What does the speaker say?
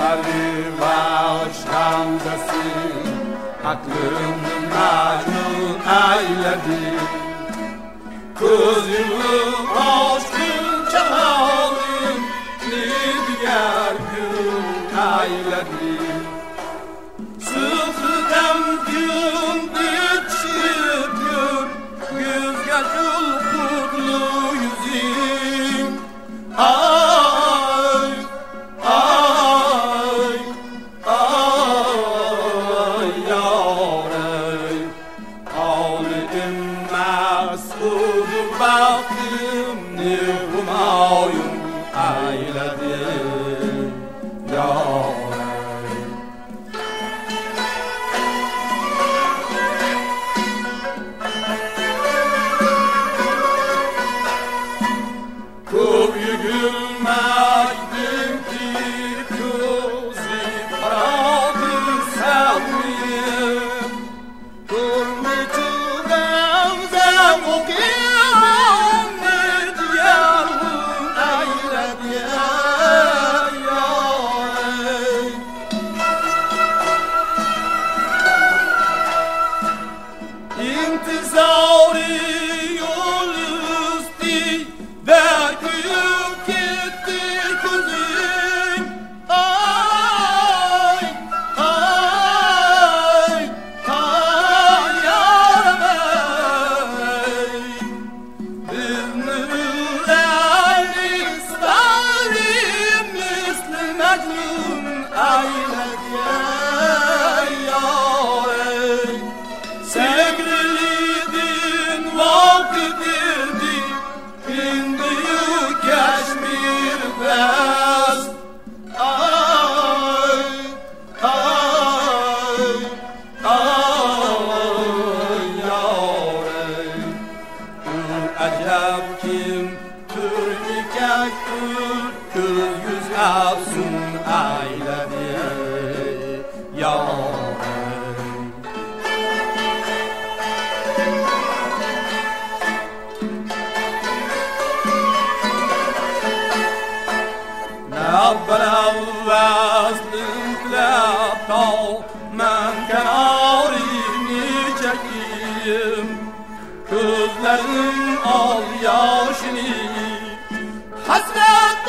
Ali bağışlanmasın, aklımı macun eyledi. Gözümü açtım çalalım, ne diğer gün eyledi. Sıfırdan gün geçip gör, yüzge gül kutlu yüzüm. Ay, ay, ay yarey, ağlayım mesut baktım, ne humayun eyledi yarey. Çok yükülmektim ki kuzi paradı sevmeyim. Durmayacağım zem okuyamam, ne diyarım eyledi yarey. İntizari yol üstü büyük gitti kuzum. Ay, ay, ay yarim ey. Biz nureyli isterim, misli Mecnun eyledi yarey. Segriliydin vaktidirdi, büyük Keşmir best. Ay, ay, ay yarey. Acab kim Türkiye göz yüz afsun eyledi yarey. Abra vaslin klaptal, men kanarini çekeyim. Gözlerim al yaşını, hasret